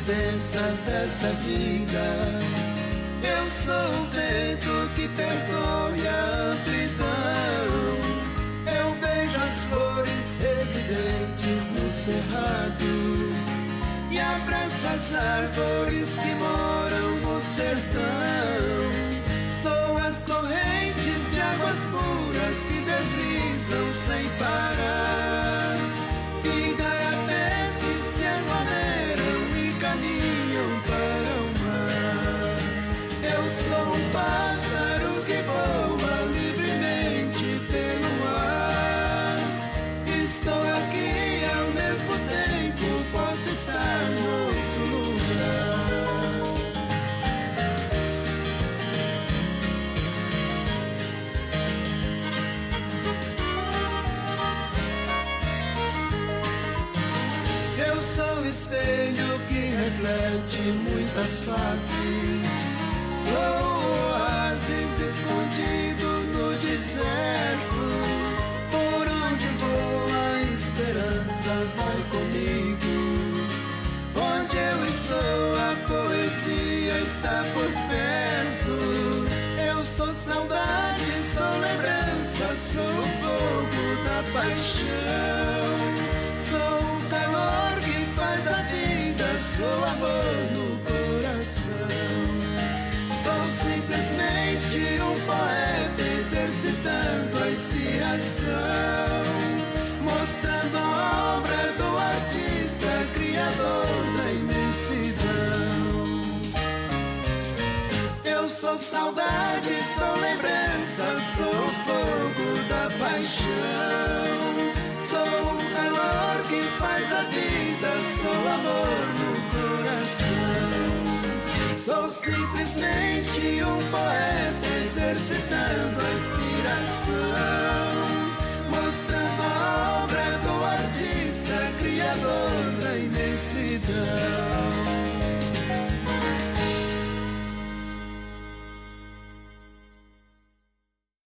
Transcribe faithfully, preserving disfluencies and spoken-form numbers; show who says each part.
Speaker 1: densas dessa vida. Eu sou o vento que percorre a amplidão. Eu beijo as flores residentes no cerrado e abraço as árvores que moram no sertão. Sou as correntes de águas puras que deslizam sem parar, igaiapeces se aglomeram e caminham para o mar. Eu sou um pássaro que voa livremente pelo ar. Estou aqui e ao mesmo tempo posso estar em outro lugar. Eu sou o espelho que reflete muitas faces. Sou o oásis escondido no deserto. Por onde vou a esperança vai comigo. Onde eu estou a poesia está por perto. Eu sou saudade, sou lembrança, sou o fogo da paixão. Sou o calor que faz a vida, sou amor no coração. Sou simplesmente um poeta exercitando a inspiração, mostrando a obra do artista, criador da imensidão. Eu sou saudade, sou lembrança, sou o fogo da paixão. Sou o calor que faz a vida, sou amor no coração. Sou simplesmente um poeta exercitando a inspiração, mostrando a obra do artista, criador da imensidão.